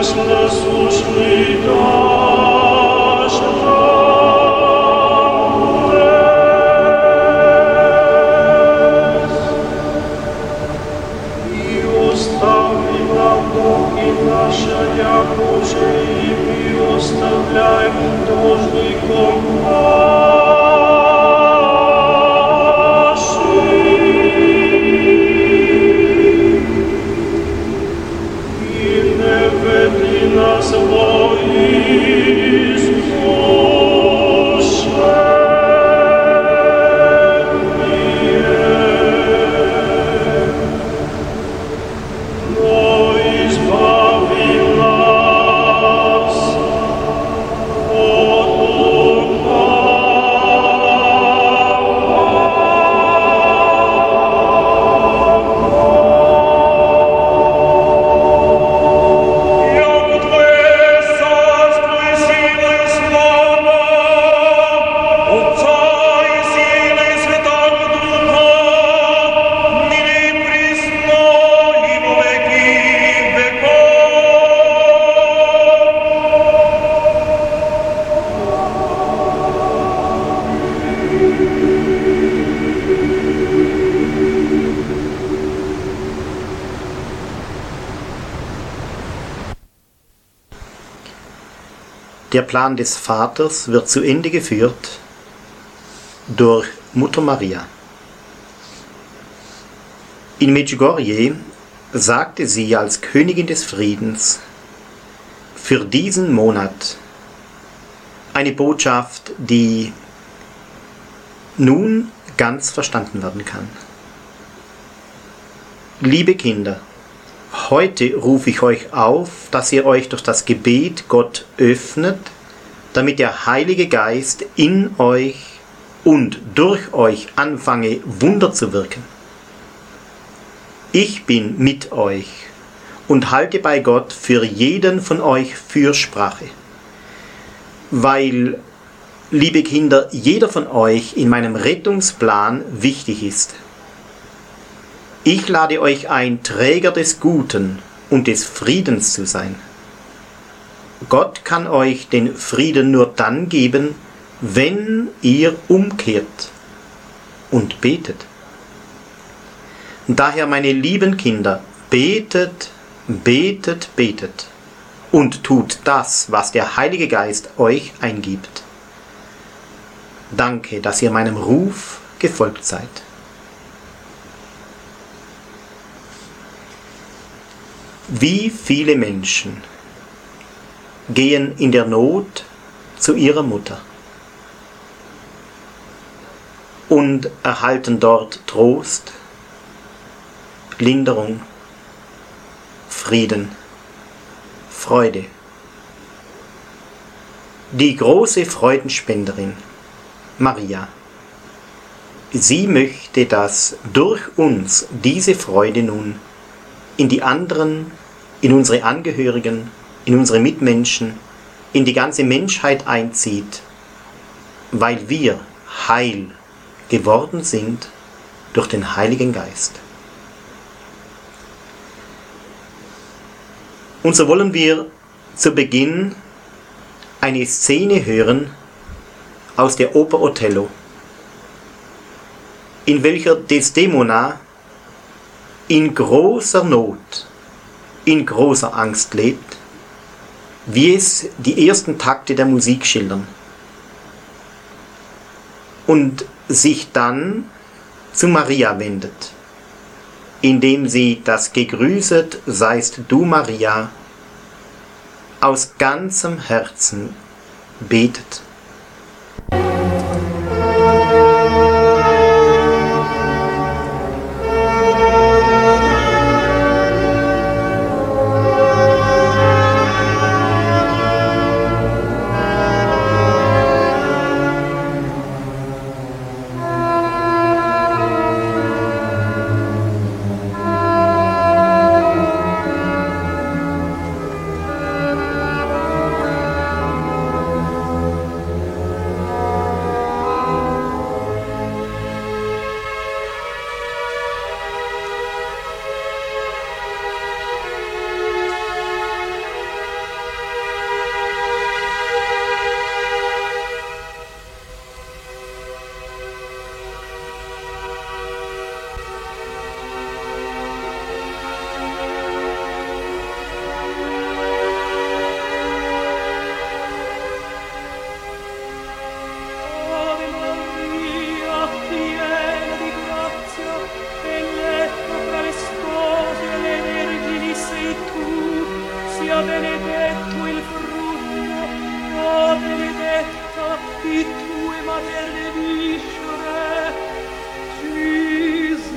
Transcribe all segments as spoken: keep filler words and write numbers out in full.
Der Plan des Vaters wird zu Ende geführt durch Mutter Maria. In Medjugorje sagte sie als Königin des Friedens für diesen Monat eine Botschaft, die nun ganz verstanden werden kann. Liebe Kinder, heute rufe ich euch auf, dass ihr euch durch das Gebet Gott öffnet, damit der Heilige Geist in euch und durch euch anfange, Wunder zu wirken. Ich bin mit euch und halte bei Gott für jeden von euch Fürsprache, weil, liebe Kinder, jeder von euch in meinem Rettungsplan wichtig ist. Ich lade euch ein, Träger des Guten und des Friedens zu sein. Gott kann euch den Frieden nur dann geben, wenn ihr umkehrt und betet. Daher, meine lieben Kinder, betet, betet, betet und tut das, was der Heilige Geist euch eingibt. Danke, dass ihr meinem Ruf gefolgt seid. Wie viele Menschen gehen in der Not zu ihrer Mutter und erhalten dort Trost, Linderung, Frieden, Freude. Die große Freudenspenderin, Maria, sie möchte, dass durch uns diese Freude nun in die anderen, in unsere Angehörigen, in unsere Mitmenschen, in die ganze Menschheit einzieht, weil wir heil geworden sind durch den Heiligen Geist. Und so wollen wir zu Beginn eine Szene hören aus der Oper Othello, in welcher Desdemona in großer Not, in großer Angst lebt, wie es die ersten Takte der Musik schildern, und sich dann zu Maria wendet, indem sie das Gegrüßet seist du, Maria, aus ganzem Herzen betet. sia benedetto il frutto, la benedetta di tue materne viscere, Gesù.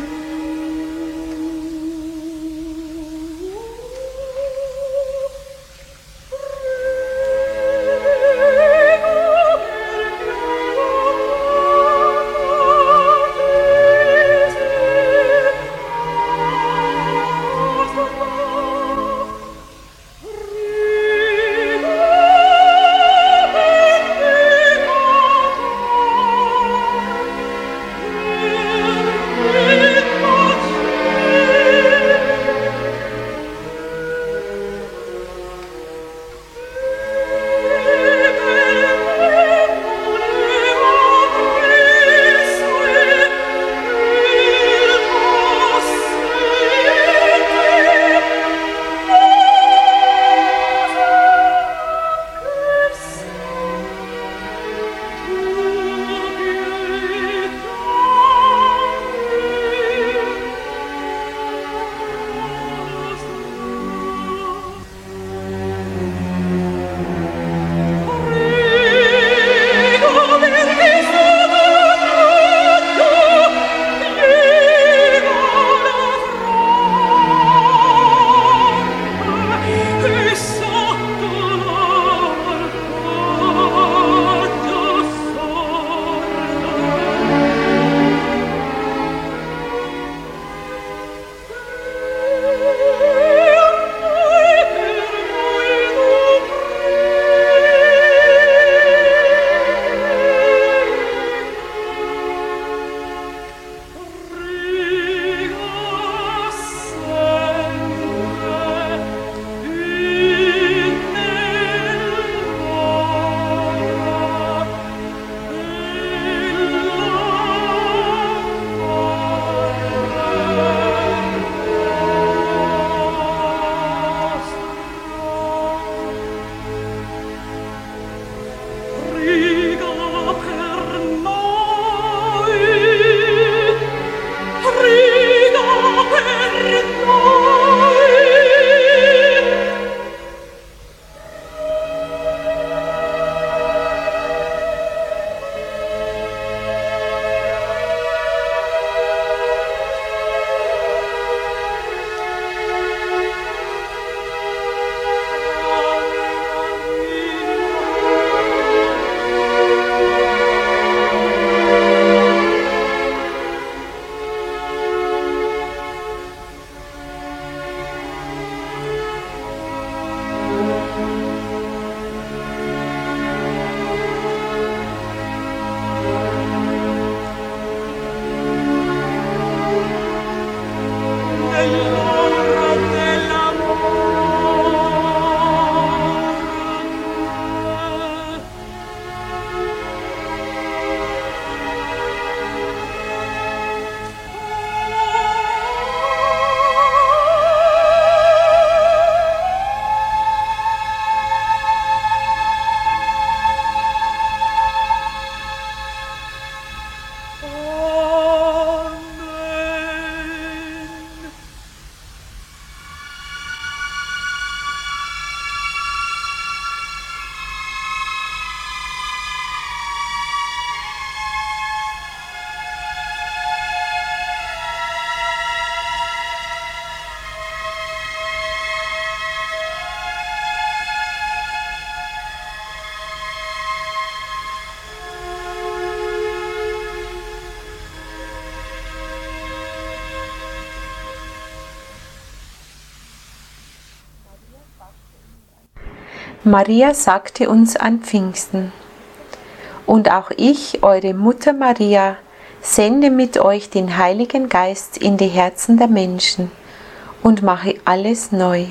Maria sagte uns an Pfingsten: Und auch ich, eure Mutter Maria, sende mit euch den Heiligen Geist in die Herzen der Menschen und mache alles neu.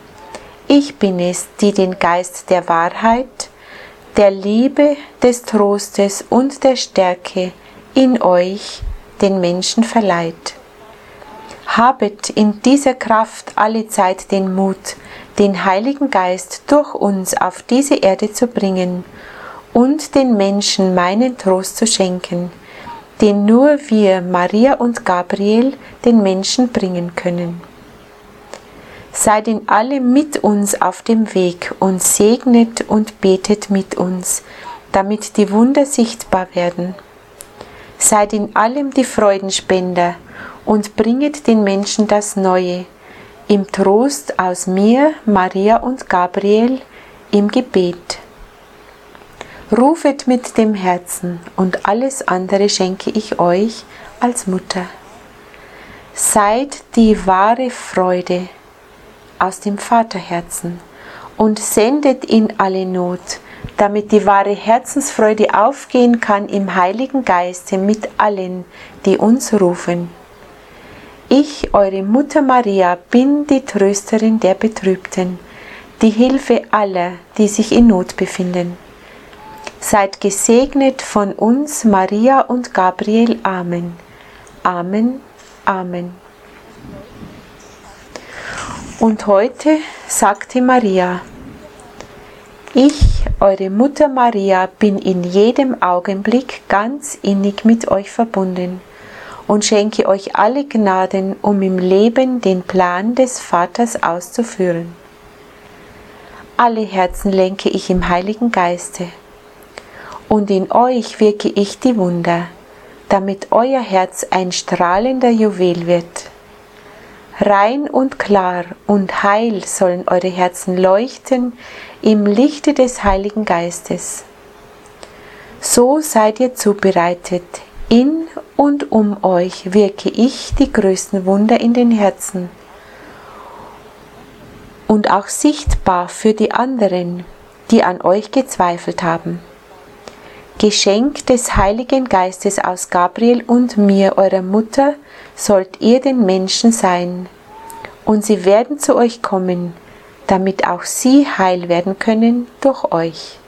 Ich bin es, die den Geist der Wahrheit, der Liebe, des Trostes und der Stärke in euch, den Menschen, verleiht. Habet in dieser Kraft allezeit den Mut, den Heiligen Geist durch uns auf diese Erde zu bringen und den Menschen meinen Trost zu schenken, den nur wir, Maria und Gabriel, den Menschen bringen können. Seid in allem mit uns auf dem Weg und segnet und betet mit uns, damit die Wunder sichtbar werden. Seid in allem die Freudenspender und bringet den Menschen das Neue, im Trost aus mir, Maria und Gabriel, im Gebet. Rufet mit dem Herzen, und alles andere schenke ich euch als Mutter. Seid die wahre Freude aus dem Vaterherzen und sendet in alle Not, damit die wahre Herzensfreude aufgehen kann im Heiligen Geiste mit allen, die uns rufen. Ich, eure Mutter Maria, bin die Trösterin der Betrübten, die Hilfe aller, die sich in Not befinden. Seid gesegnet von uns, Maria und Gabriel. Amen. Amen. Amen. Und heute sagte Maria: Ich, eure Mutter Maria, bin in jedem Augenblick ganz innig mit euch verbunden und schenke euch alle Gnaden, um im Leben den Plan des Vaters auszuführen. Alle Herzen lenke ich im Heiligen Geiste, und in euch wirke ich die Wunder, damit euer Herz ein strahlender Juwel wird. Rein und klar und heil sollen eure Herzen leuchten im Lichte des Heiligen Geistes. So seid ihr zubereitet. In und um euch wirke ich die größten Wunder in den Herzen und auch sichtbar für die anderen, die an euch gezweifelt haben. Geschenk des Heiligen Geistes aus Gabriel und mir, eurer Mutter, sollt ihr den Menschen sein, und sie werden zu euch kommen, damit auch sie heil werden können durch euch.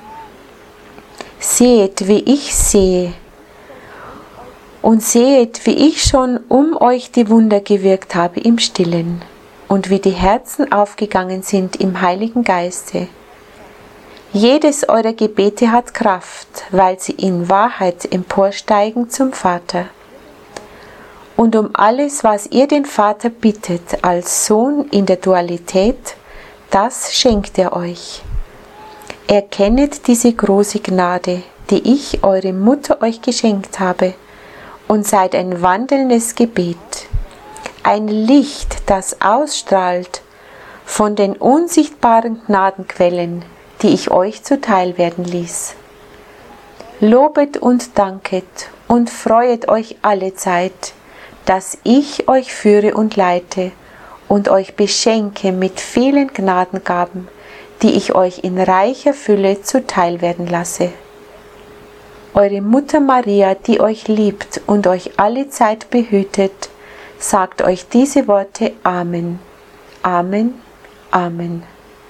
Seht, wie ich sehe, und seht, wie ich schon um euch die Wunder gewirkt habe im Stillen, und wie die Herzen aufgegangen sind im Heiligen Geiste. Jedes eurer Gebete hat Kraft, weil sie in Wahrheit emporsteigen zum Vater. Und um alles, was ihr den Vater bittet, als Sohn in der Dualität, das schenkt er euch. Erkennet diese große Gnade, die ich, eure Mutter, euch geschenkt habe, und seid ein wandelndes Gebet, ein Licht, das ausstrahlt von den unsichtbaren Gnadenquellen, die ich euch zuteil werden ließ. Lobet und danket und freuet euch alle Zeit, dass ich euch führe und leite und euch beschenke mit vielen Gnadengaben, die ich euch in reicher Fülle zuteil werden lasse. Eure Mutter Maria, die euch liebt und euch alle Zeit behütet, sagt euch diese Worte. Amen. Amen. Amen.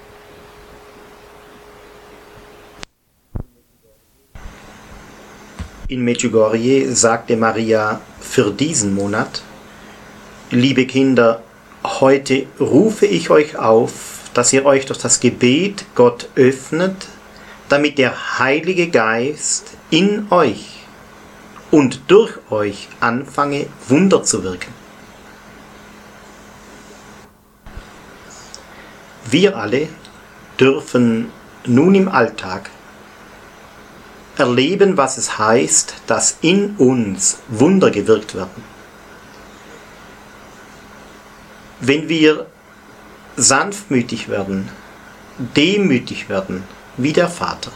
In Medjugorje sagte Maria für diesen Monat: Liebe Kinder, heute rufe ich euch auf, dass ihr euch durch das Gebet Gott öffnet, damit der Heilige Geist in euch und durch euch anfange, Wunder zu wirken. Wir alle dürfen nun im Alltag erleben, was es heißt, dass in uns Wunder gewirkt werden. Wenn wir sanftmütig werden, demütig werden, wie der Vater,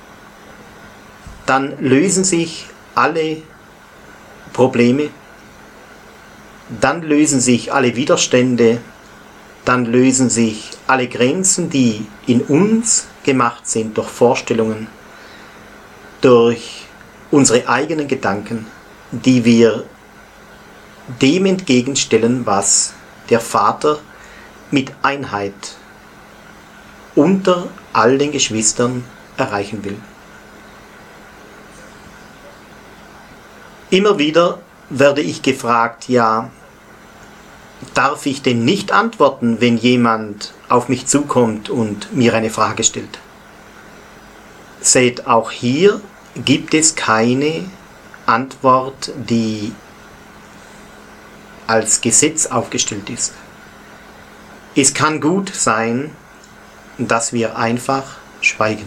dann lösen sich alle Probleme, dann lösen sich alle Widerstände, dann lösen sich alle Grenzen, die in uns gemacht sind durch Vorstellungen, durch unsere eigenen Gedanken, die wir dem entgegenstellen, was der Vater mit Einheit unter all den Geschwistern erreichen will. Immer wieder werde ich gefragt, ja, darf ich denn nicht antworten, wenn jemand auf mich zukommt und mir eine Frage stellt? Seht, auch hier gibt es keine Antwort, die als Gesetz aufgestellt ist. Es kann gut sein, dass wir einfach schweigen.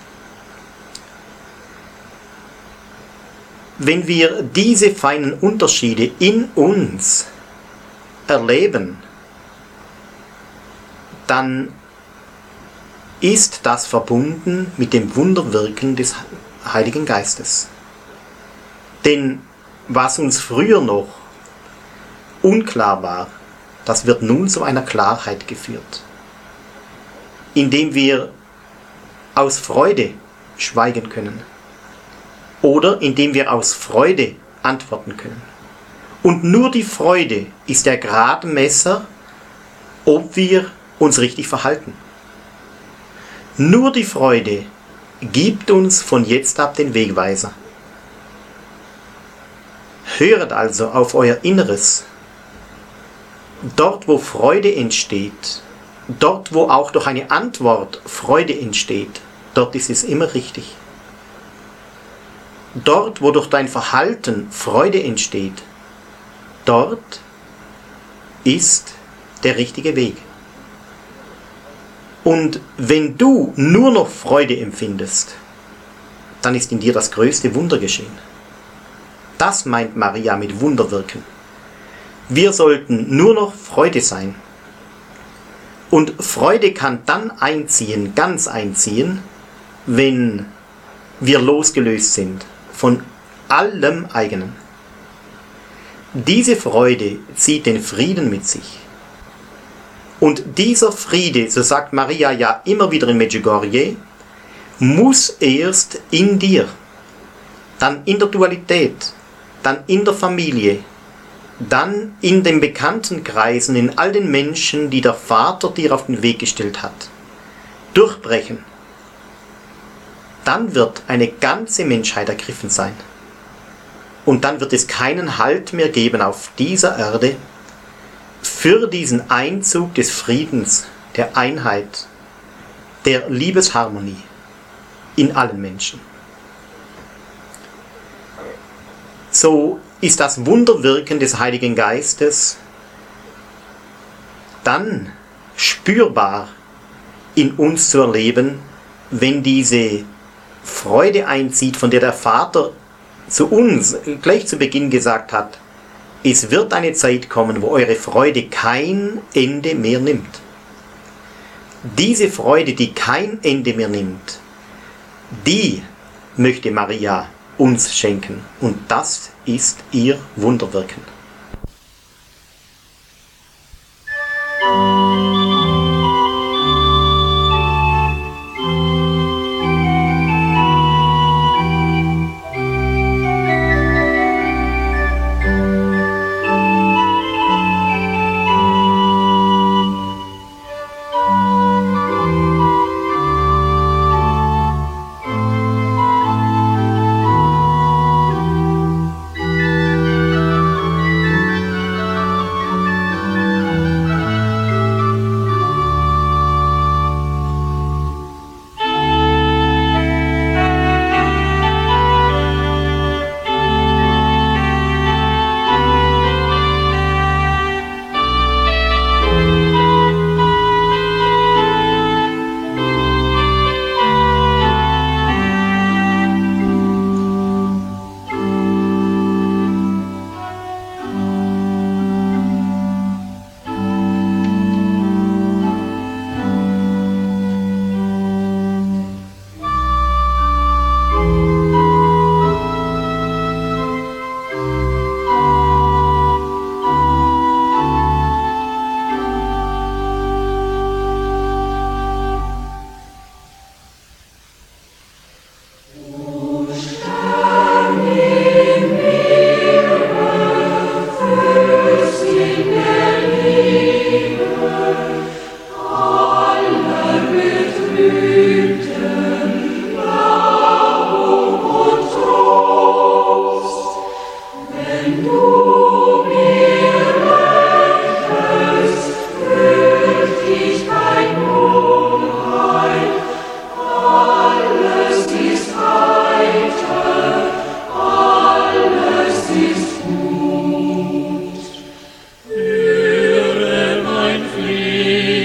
Wenn wir diese feinen Unterschiede in uns erleben, dann ist das verbunden mit dem Wunderwirken des Heiligen Geistes. Denn was uns früher noch unklar war, das wird nun zu einer Klarheit geführt, indem wir aus Freude schweigen können oder indem wir aus Freude antworten können. Und nur die Freude ist der Gradmesser, ob wir uns richtig verhalten. Nur die Freude gibt uns von jetzt ab den Wegweiser. Höret also auf euer Inneres. Dort, wo Freude entsteht, dort, wo auch durch eine Antwort Freude entsteht, dort ist es immer richtig. Dort, wo durch dein Verhalten Freude entsteht, dort ist der richtige Weg. Und wenn du nur noch Freude empfindest, dann ist in dir das größte Wunder geschehen. Das meint Maria mit Wunderwirken. Wir sollten nur noch Freude sein. Und Freude kann dann einziehen, ganz einziehen, wenn wir losgelöst sind von allem Eigenen. Diese Freude zieht den Frieden mit sich. Und dieser Friede, so sagt Maria ja immer wieder in Medjugorje, muss erst in dir, dann in der Dualität, dann in der Familie, dann in den Bekanntenkreisen, in all den Menschen, die der Vater dir auf den Weg gestellt hat, durchbrechen. Dann wird eine ganze Menschheit ergriffen sein. Und dann wird es keinen Halt mehr geben auf dieser Erde für diesen Einzug des Friedens, der Einheit, der Liebesharmonie in allen Menschen. So ist das Wunderwirken des Heiligen Geistes dann spürbar in uns zu erleben, wenn diese Freude einzieht, von der der Vater zu uns gleich zu Beginn gesagt hat: Es wird eine Zeit kommen, wo eure Freude kein Ende mehr nimmt. Diese Freude, die kein Ende mehr nimmt, die möchte Maria uns schenken. Und das ist ihr Wunderwirken. Höre mein Flehen.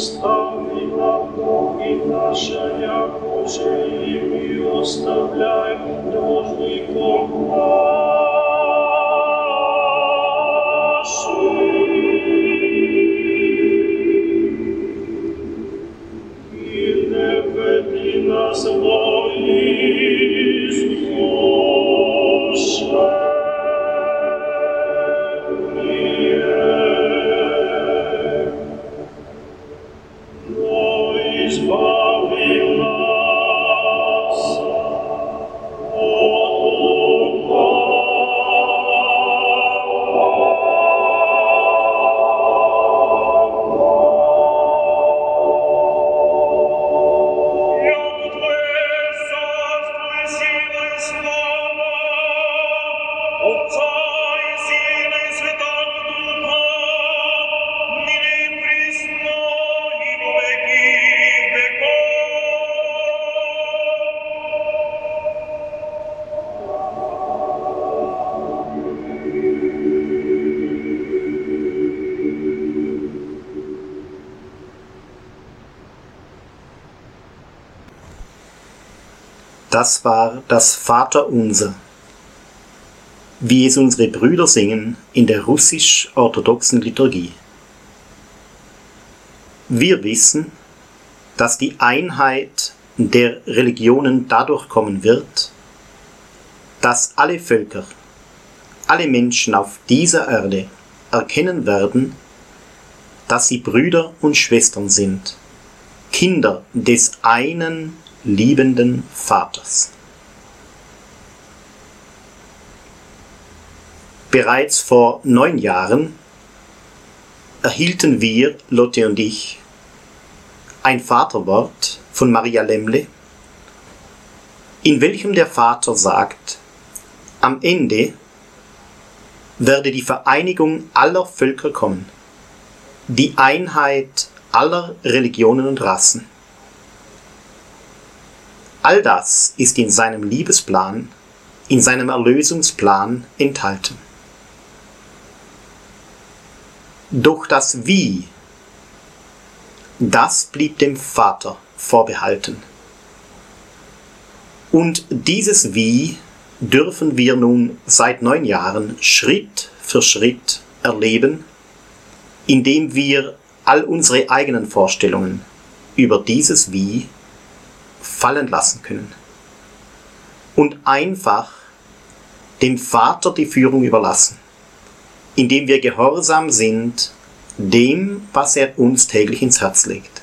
остави нам долги наши, якоже и мы оставляем должником нашим. И не веди нас во искушение, Das war das Vaterunser, wie es unsere Brüder singen in der russisch-orthodoxen Liturgie. Wir wissen, dass die Einheit der Religionen dadurch kommen wird, dass alle Völker, alle Menschen auf dieser Erde erkennen werden, dass sie Brüder und Schwestern sind, Kinder des einen liebenden Vaters. Bereits vor neun Jahren erhielten wir, Lotte und ich, ein Vaterwort von Maria Lemle, in welchem der Vater sagt, am Ende werde die Vereinigung aller Völker kommen, die Einheit aller Religionen und Rassen. All das ist in seinem Liebesplan, in seinem Erlösungsplan enthalten. Doch das Wie, das blieb dem Vater vorbehalten. Und dieses Wie dürfen wir nun seit neun Jahren Schritt für Schritt erleben, indem wir all unsere eigenen Vorstellungen über dieses Wie fallen lassen können und einfach dem Vater die Führung überlassen, indem wir gehorsam sind dem, was er uns täglich ins Herz legt.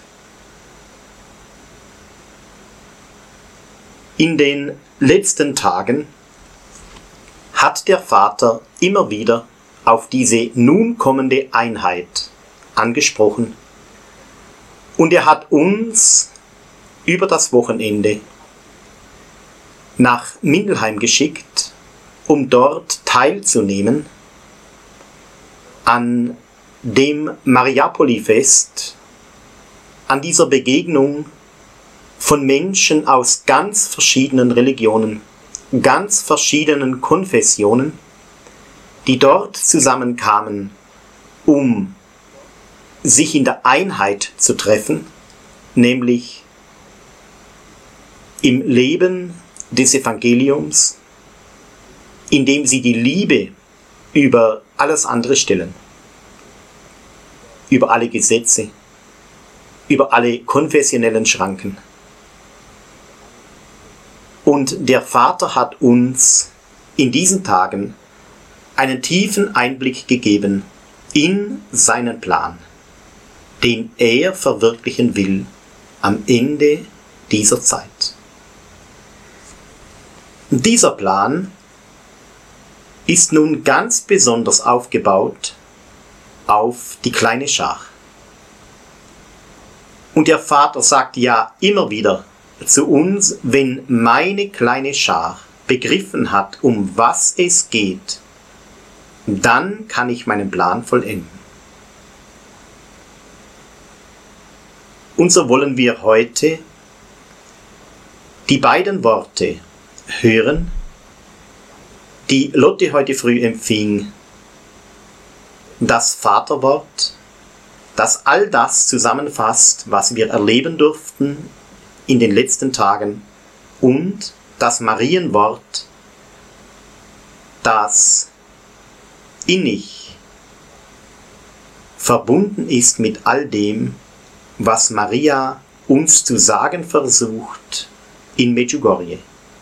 In den letzten Tagen hat der Vater immer wieder auf diese nun kommende Einheit angesprochen und er hat uns über das Wochenende nach Mindelheim geschickt, um dort teilzunehmen an dem Mariapoli-Fest, an dieser Begegnung von Menschen aus ganz verschiedenen Religionen, ganz verschiedenen Konfessionen, die dort zusammenkamen, um sich in der Einheit zu treffen, nämlich im Leben des Evangeliums, indem sie die Liebe über alles andere stellen, über alle Gesetze, über alle konfessionellen Schranken. Und der Vater hat uns in diesen Tagen einen tiefen Einblick gegeben in seinen Plan, den er verwirklichen will am Ende dieser Zeit. Dieser Plan ist nun ganz besonders aufgebaut auf die kleine Schar. Und der Vater sagt ja immer wieder zu uns, wenn meine kleine Schar begriffen hat, um was es geht, dann kann ich meinen Plan vollenden. Und so wollen wir heute die beiden Worte hören, die Lotte heute früh empfing, das Vaterwort, das all das zusammenfasst, was wir erleben durften in den letzten Tagen, und das Marienwort, das innig verbunden ist mit all dem, was Maria uns zu sagen versucht in Medjugorje.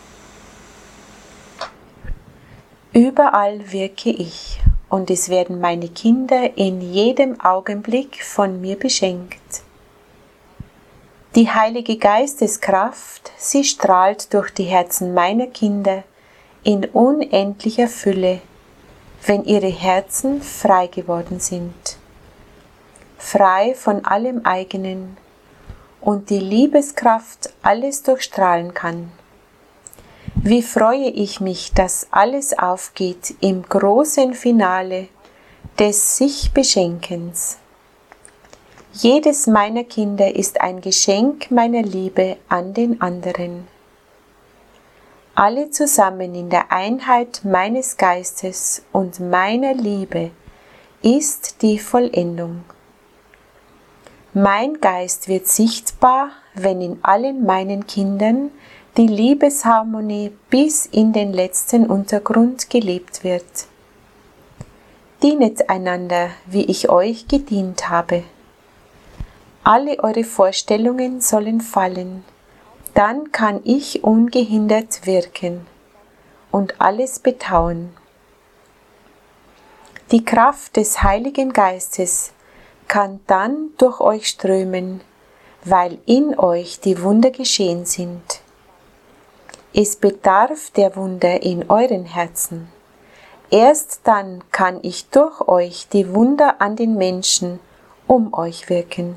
Überall wirke ich, und es werden meine Kinder in jedem Augenblick von mir beschenkt. Die Heilige Geisteskraft, sie strahlt durch die Herzen meiner Kinder in unendlicher Fülle, wenn ihre Herzen frei geworden sind, frei von allem Eigenen, und die Liebeskraft alles durchstrahlen kann. Wie freue ich mich, dass alles aufgeht im großen Finale des Sich-Beschenkens. Jedes meiner Kinder ist ein Geschenk meiner Liebe an den anderen. Alle zusammen in der Einheit meines Geistes und meiner Liebe ist die Vollendung. Mein Geist wird sichtbar, wenn in allen meinen Kindern die Liebesharmonie bis in den letzten Untergrund gelebt wird. Dienet einander, wie ich euch gedient habe. Alle eure Vorstellungen sollen fallen, dann kann ich ungehindert wirken und alles betauen. Die Kraft des Heiligen Geistes kann dann durch euch strömen, weil in euch die Wunder geschehen sind. Es bedarf der Wunder in euren Herzen. Erst dann kann ich durch euch die Wunder an den Menschen um euch wirken.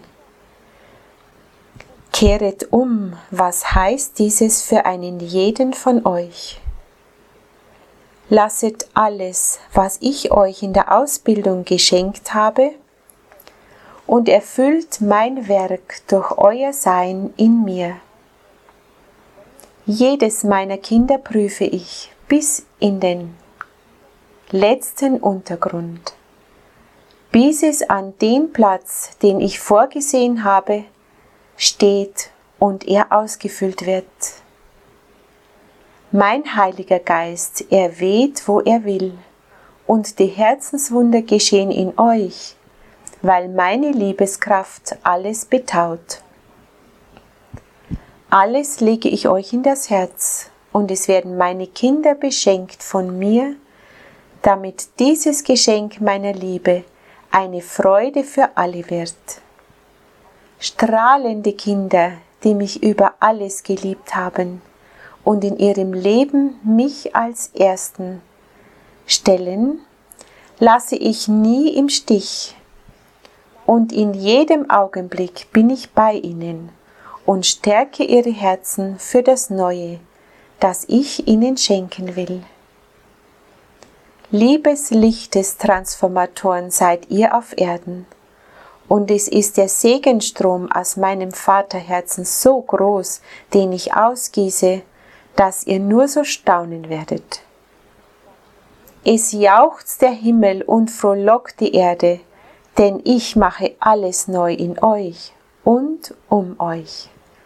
Kehret um, was heißt dieses für einen jeden von euch? Lasset alles, was ich euch in der Ausbildung geschenkt habe, und erfüllt mein Werk durch euer Sein in mir. Jedes meiner Kinder prüfe ich bis in den letzten Untergrund, bis es an den Platz, den ich vorgesehen habe, steht und er ausgefüllt wird. Mein Heiliger Geist, er weht, wo er will, und die Herzenswunder geschehen in euch, weil meine Liebeskraft alles betaut. Alles lege ich euch in das Herz, und es werden meine Kinder beschenkt von mir, damit dieses Geschenk meiner Liebe eine Freude für alle wird. Strahlende Kinder, die mich über alles geliebt haben und in ihrem Leben mich als Ersten stellen, lasse ich nie im Stich, und in jedem Augenblick bin ich bei ihnen und stärke ihre Herzen für das Neue, das ich ihnen schenken will. Liebeslichtes-Transformatoren seid ihr auf Erden, und es ist der Segenstrom aus meinem Vaterherzen so groß, den ich ausgieße, dass ihr nur so staunen werdet. Es jauchzt der Himmel und frohlockt die Erde, denn ich mache alles neu in euch und um euch.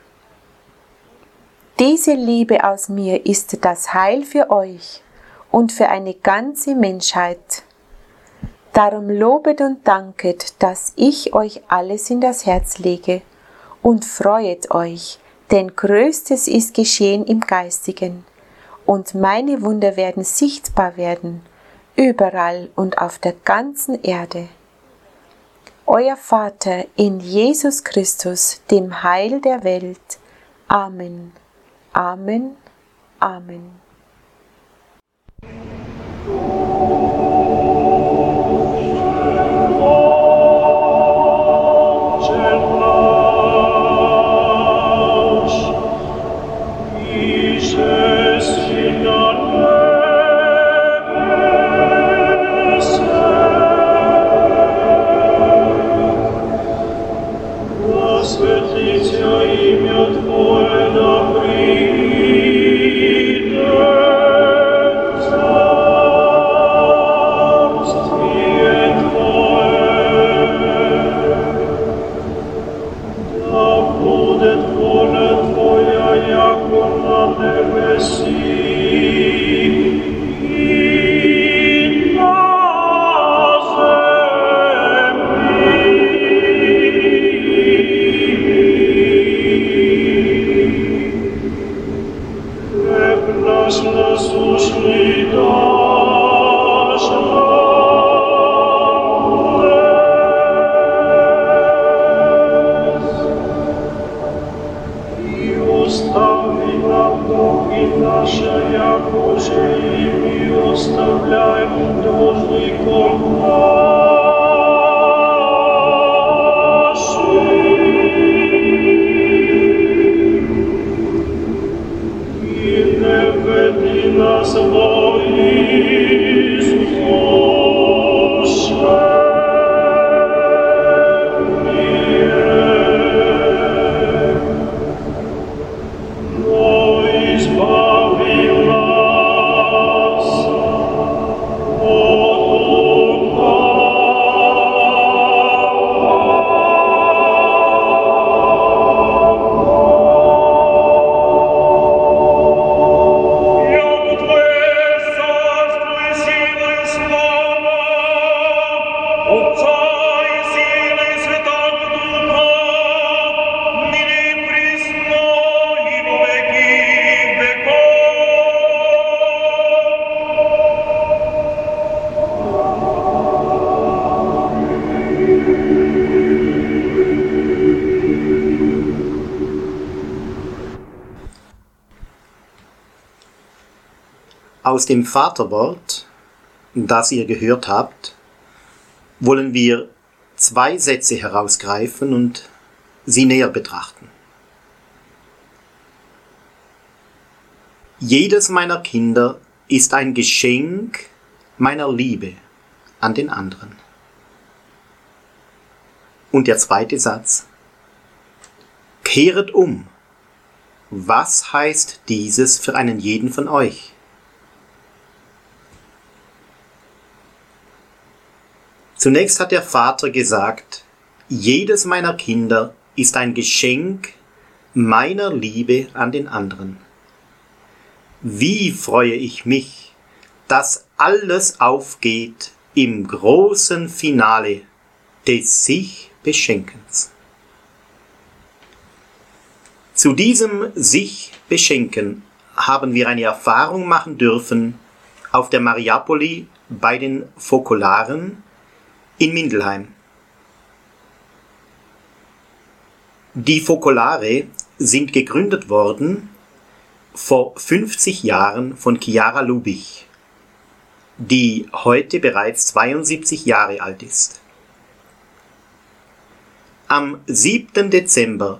Diese Liebe aus mir ist das Heil für euch und für eine ganze Menschheit. Darum lobet und danket, dass ich euch alles in das Herz lege, und freuet euch, denn Größtes ist geschehen im Geistigen, und meine Wunder werden sichtbar werden, überall und auf der ganzen Erde. Euer Vater in Jesus Christus, dem Heil der Welt. Amen. Amen. Amen. Твое да придет. Aus dem Vaterwort, das ihr gehört habt, wollen wir zwei Sätze herausgreifen und sie näher betrachten. Jedes meiner Kinder ist ein Geschenk meiner Liebe an den anderen. Und der zweite Satz: Kehret um. Was heißt dieses für einen jeden von euch? Zunächst hat der Vater gesagt, jedes meiner Kinder ist ein Geschenk meiner Liebe an den anderen. Wie freue ich mich, dass alles aufgeht im großen Finale des Sich-Beschenkens. Zu diesem Sich-Beschenken haben wir eine Erfahrung machen dürfen auf der Mariapoli bei den Fokolaren in Mindelheim. Die Fokolare sind gegründet worden vor fünfzig Jahren von Chiara Lubich, die heute bereits zweiundsiebzig Jahre alt ist. Am siebten Dezember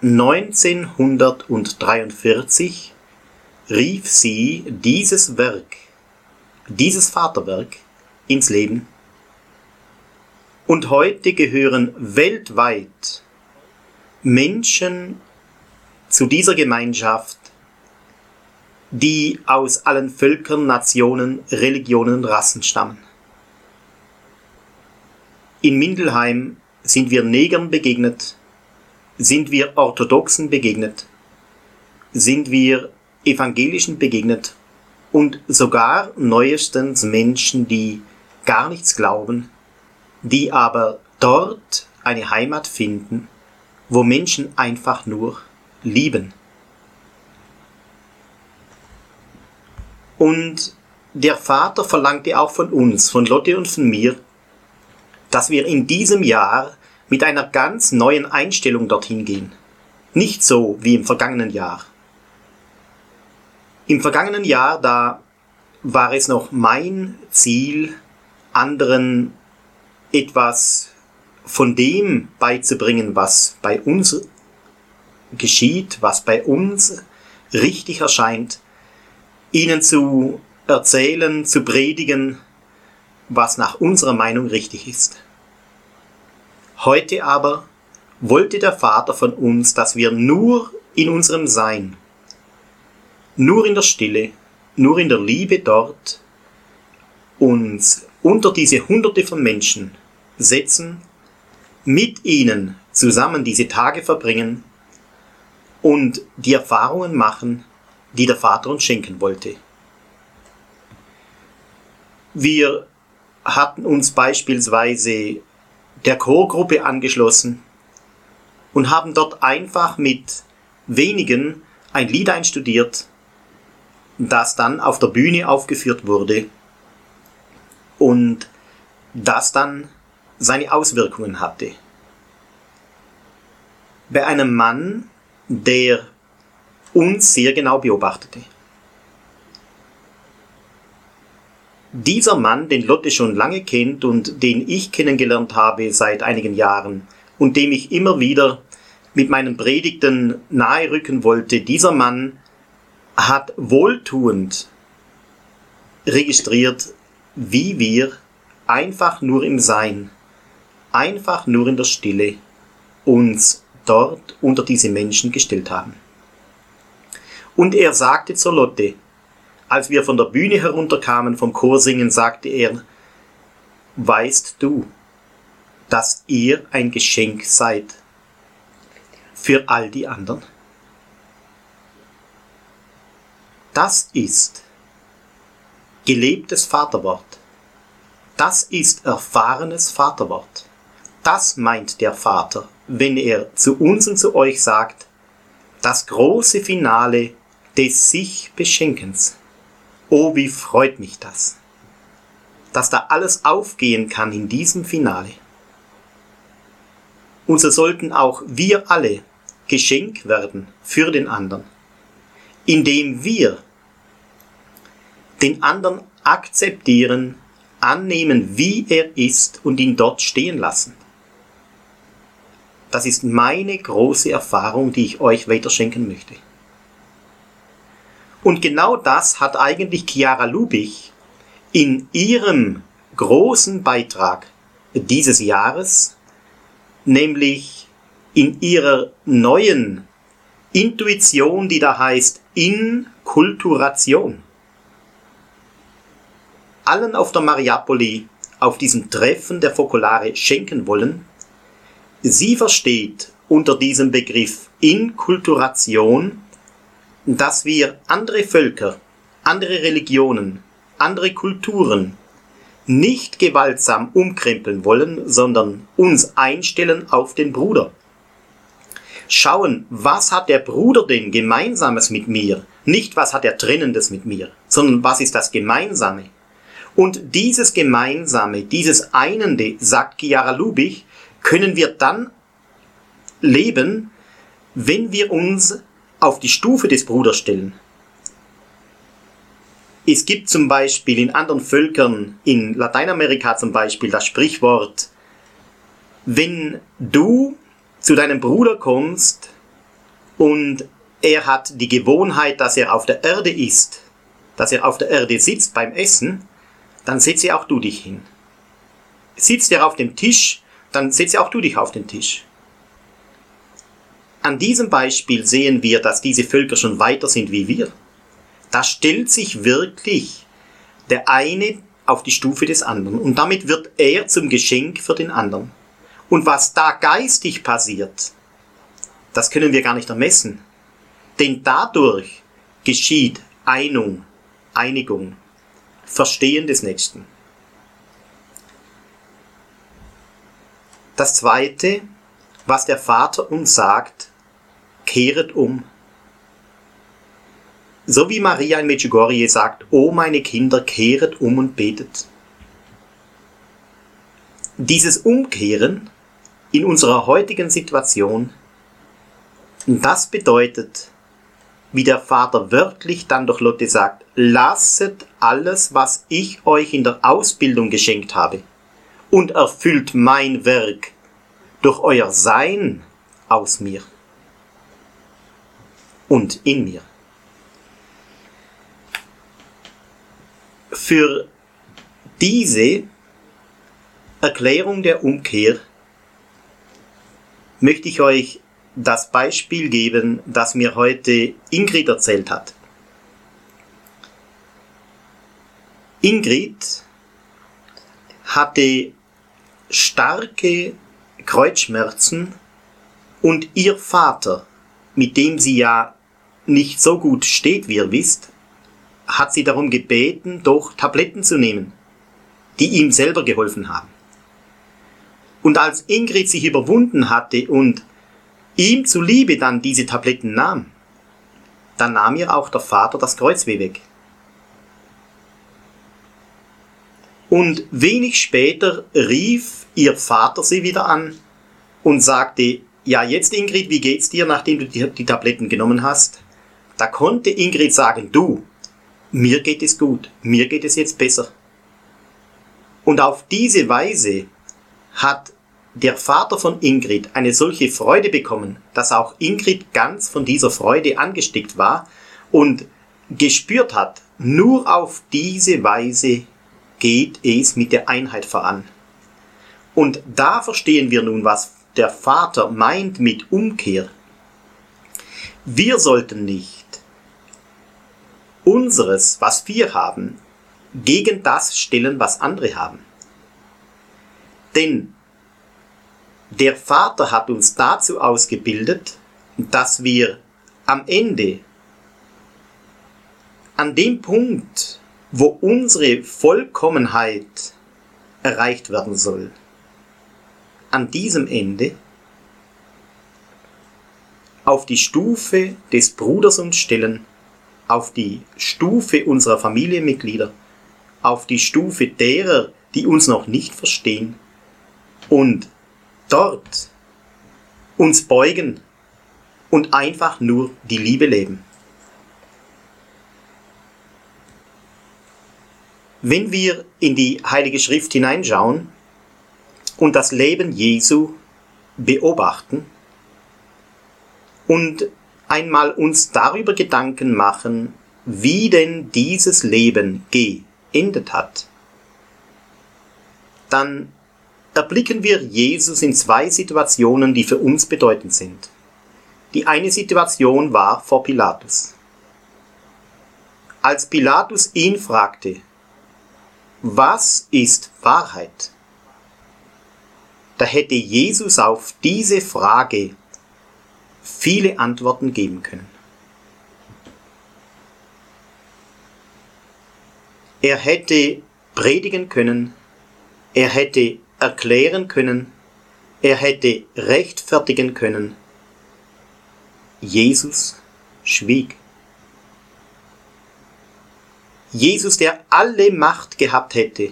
neunzehnhundertdreiundvierzig rief sie dieses Werk, dieses Vaterwerk ins Leben. Und heute gehören weltweit Menschen zu dieser Gemeinschaft, die aus allen Völkern, Nationen, Religionen, Rassen stammen. In Mindelheim sind wir Negern begegnet, sind wir Orthodoxen begegnet, sind wir Evangelischen begegnet und sogar neuestens Menschen, die gar nichts glauben, die aber dort eine Heimat finden, wo Menschen einfach nur lieben. Und der Vater verlangte auch von uns, von Lotte und von mir, dass wir in diesem Jahr mit einer ganz neuen Einstellung dorthin gehen. Nicht so wie im vergangenen Jahr. Im vergangenen Jahr, da war es noch mein Ziel, anderen etwas von dem beizubringen, was bei uns geschieht, was bei uns richtig erscheint, ihnen zu erzählen, zu predigen, was nach unserer Meinung richtig ist. Heute aber wollte der Vater von uns, dass wir nur in unserem Sein, nur in der Stille, nur in der Liebe dort uns unter diese Hunderte von Menschen setzen, mit ihnen zusammen diese Tage verbringen und die Erfahrungen machen, die der Vater uns schenken wollte. Wir hatten uns beispielsweise der Chorgruppe angeschlossen und haben dort einfach mit wenigen ein Lied einstudiert, das dann auf der Bühne aufgeführt wurde und das dann seine Auswirkungen hatte. Bei einem Mann, der uns sehr genau beobachtete. dieser Mann, den Lotte schon lange kennt und den ich kennengelernt habe seit einigen Jahren und dem ich immer wieder mit meinen Predigten nahe rücken wollte, dieser Mann hat wohltuend registriert, wie wir einfach nur im Sein, einfach nur in der Stille uns dort unter diese Menschen gestellt haben. Und er sagte zur Lotte, als wir von der Bühne herunterkamen vom Chorsingen, sagte er, weißt du, dass ihr ein Geschenk seid für all die anderen? Das ist gelebtes Vaterwort. Das ist erfahrenes Vaterwort. Das meint der Vater, wenn er zu uns und zu euch sagt, das große Finale des sich Beschenkens. Oh, wie freut mich das, dass da alles aufgehen kann in diesem Finale. Und so sollten auch wir alle Geschenk werden für den anderen, indem wir den anderen akzeptieren, annehmen, wie er ist und ihn dort stehen lassen. Das ist meine große Erfahrung, die ich euch weiterschenken möchte. Und genau das hat eigentlich Chiara Lubich in ihrem großen Beitrag dieses Jahres, nämlich in ihrer neuen Intuition, die da heißt Inkulturation, allen auf der Mariapoli auf diesem Treffen der Fokolare schenken wollen. Sie versteht unter diesem Begriff Inkulturation, dass wir andere Völker, andere Religionen, andere Kulturen nicht gewaltsam umkrempeln wollen, sondern uns einstellen auf den Bruder. Schauen, was hat der Bruder denn Gemeinsames mit mir? Nicht, was hat er Trennendes mit mir, sondern was ist das Gemeinsame? Und dieses Gemeinsame, dieses Einende, sagt Chiara Lubich, können wir dann leben, wenn wir uns auf die Stufe des Bruders stellen. Es gibt zum Beispiel in anderen Völkern, in Lateinamerika zum Beispiel, das Sprichwort, wenn du zu deinem Bruder kommst und er hat die Gewohnheit, dass er auf der Erde isst, dass er auf der Erde sitzt beim Essen, dann setze auch du dich hin. Sitzt er auf dem Tisch, dann setze auch du dich auf den Tisch. An diesem Beispiel sehen wir, dass diese Völker schon weiter sind wie wir. Da stellt sich wirklich der eine auf die Stufe des anderen und damit wird er zum Geschenk für den anderen. Und was da geistig passiert, das können wir gar nicht ermessen. Denn dadurch geschieht Einung, Einigung, Verstehen des Nächsten. Das Zweite, was der Vater uns sagt, kehret um. So wie Maria in Medjugorje sagt, o meine Kinder, kehret um und betet. Dieses Umkehren in unserer heutigen Situation, das bedeutet, wie der Vater wörtlich dann durch Lotte sagt, lasset alles, was ich euch in der Ausbildung geschenkt habe, und erfüllt mein Werk durch euer Sein aus mir und in mir. Für diese Erklärung der Umkehr möchte ich euch das Beispiel geben, das mir heute Ingrid erzählt hat. Ingrid hatte starke Kreuzschmerzen und ihr Vater, mit dem sie ja nicht so gut steht, wie ihr wisst, hat sie darum gebeten, doch Tabletten zu nehmen, die ihm selber geholfen haben. Und als Ingrid sich überwunden hatte und ihm zuliebe dann diese Tabletten nahm, dann nahm ihr auch der Vater das Kreuzweh weg. Und wenig später rief ihr Vater sie wieder an und sagte, ja jetzt Ingrid, wie geht's dir, nachdem du die, die Tabletten genommen hast? Da konnte Ingrid sagen, du, mir geht es gut, mir geht es jetzt besser. Und auf diese Weise hat der Vater von Ingrid eine solche Freude bekommen, dass auch Ingrid ganz von dieser Freude angesteckt war und gespürt hat, nur auf diese Weise geht es mit der Einheit voran. Und da verstehen wir nun, was der Vater meint mit Umkehr. Wir sollten nicht unseres, was wir haben, gegen das stellen, was andere haben. Denn der Vater hat uns dazu ausgebildet, dass wir am Ende, an dem Punkt, wo unsere Vollkommenheit erreicht werden soll, an diesem Ende auf die Stufe des Bruders uns stellen, auf die Stufe unserer Familienmitglieder, auf die Stufe derer, die uns noch nicht verstehen, und dort uns beugen und einfach nur die Liebe leben. Wenn wir in die Heilige Schrift hineinschauen und das Leben Jesu beobachten und einmal uns darüber Gedanken machen, wie denn dieses Leben geendet hat, dann erblicken wir Jesus in zwei Situationen, die für uns bedeutend sind. Die eine Situation war vor Pilatus. Als Pilatus ihn fragte, was ist Wahrheit? Da hätte Jesus auf diese Frage viele Antworten geben können. Er hätte predigen können, er hätte erklären können, er hätte rechtfertigen können. Jesus schwieg. Jesus, der alle Macht gehabt hätte,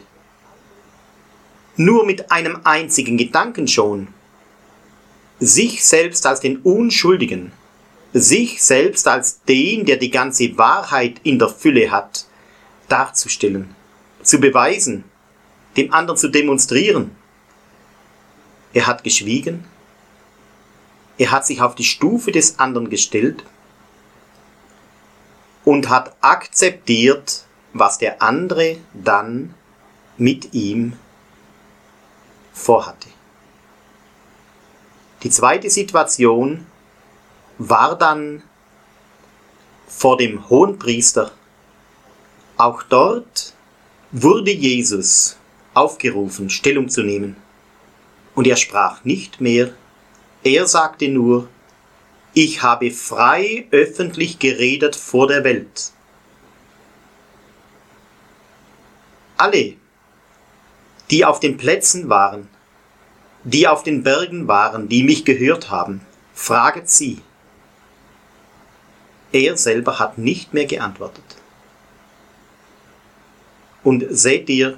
nur mit einem einzigen Gedanken schon, sich selbst als den Unschuldigen, sich selbst als den, der die ganze Wahrheit in der Fülle hat, darzustellen, zu beweisen, dem anderen zu demonstrieren. Er hat geschwiegen, er hat sich auf die Stufe des anderen gestellt und hat akzeptiert, was der andere dann mit ihm vorhatte. Die zweite Situation war dann vor dem Hohenpriester. Auch dort wurde Jesus aufgerufen, Stellung zu nehmen. Und er sprach nicht mehr, er sagte nur, ich habe frei öffentlich geredet vor der Welt. Alle, die auf den Plätzen waren, die auf den Bergen waren, die mich gehört haben, fraget sie. Er selber hat nicht mehr geantwortet. Und seht ihr,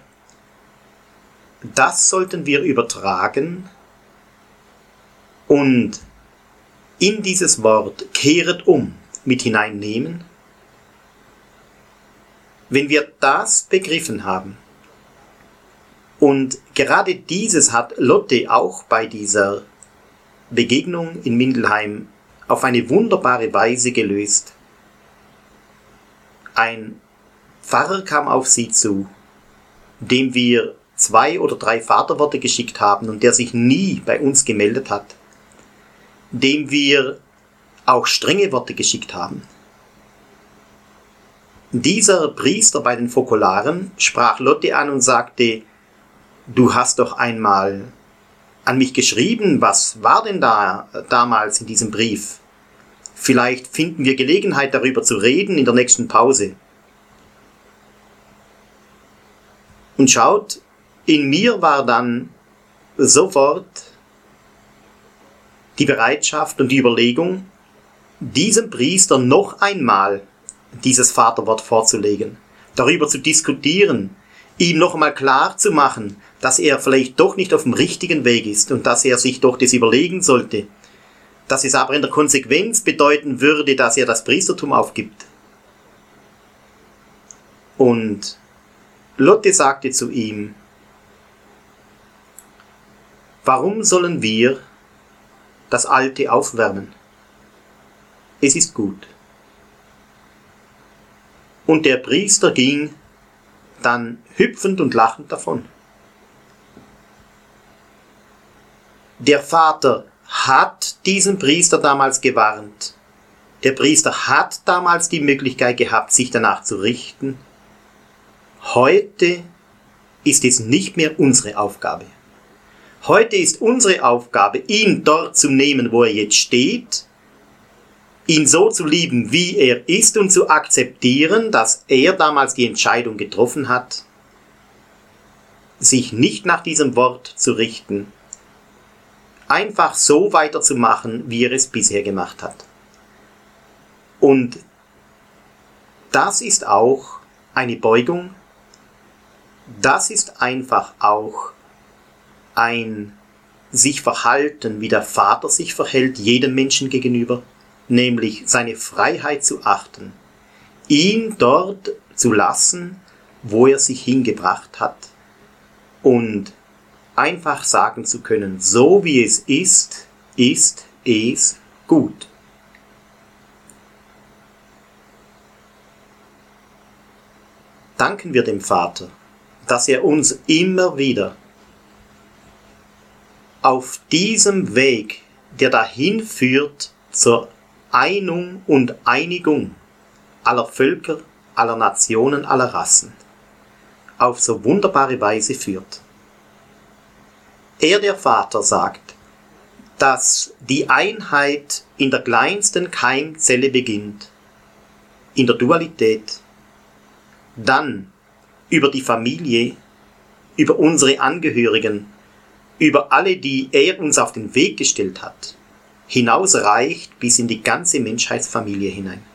das sollten wir übertragen und in dieses Wort kehret um mit hineinnehmen. Wenn wir das begriffen haben, und gerade dieses hat Lotte auch bei dieser Begegnung in Mindelheim auf eine wunderbare Weise gelöst. Ein Pfarrer kam auf sie zu, dem wir zwei oder drei Vaterworte geschickt haben und der sich nie bei uns gemeldet hat, dem wir auch strenge Worte geschickt haben. Dieser Priester bei den Fokolaren sprach Lotte an und sagte, du hast doch einmal an mich geschrieben, was war denn da damals in diesem Brief? Vielleicht finden wir Gelegenheit, darüber zu reden in der nächsten Pause. Und schaut, in mir war dann sofort die Bereitschaft und die Überlegung, diesem Priester noch einmal dieses Vaterwort vorzulegen, darüber zu diskutieren, ihm noch einmal klar zu machen, dass er vielleicht doch nicht auf dem richtigen Weg ist und dass er sich doch das überlegen sollte, dass es aber in der Konsequenz bedeuten würde, dass er das Priestertum aufgibt. Und Lotte sagte zu ihm, Warum sollen wir das Alte aufwärmen? Es ist gut. Und der Priester ging dann hüpfend und lachend davon. Der Vater hat diesen Priester damals gewarnt. Der Priester hat damals die Möglichkeit gehabt, sich danach zu richten. Heute ist es nicht mehr unsere Aufgabe. Heute ist unsere Aufgabe, ihn dort zu nehmen, wo er jetzt steht, ihn so zu lieben, wie er ist und zu akzeptieren, dass er damals die Entscheidung getroffen hat, sich nicht nach diesem Wort zu richten, einfach so weiterzumachen, wie er es bisher gemacht hat. Und das ist auch eine Beugung, das ist einfach auch ein sich verhalten, wie der Vater sich verhält, jedem Menschen gegenüber, nämlich seine Freiheit zu achten, ihn dort zu lassen, wo er sich hingebracht hat und einfach sagen zu können, so wie es ist, ist es gut. Danken wir dem Vater, dass er uns immer wieder auf diesem Weg, der dahin führt zur Einung und Einigung aller Völker, aller Nationen, aller Rassen, auf so wunderbare Weise führt. Er, der Vater, sagt, dass die Einheit in der kleinsten Keimzelle beginnt, in der Dualität, dann über die Familie, über unsere Angehörigen, über alle, die er uns auf den Weg gestellt hat, hinausreicht bis in die ganze Menschheitsfamilie hinein.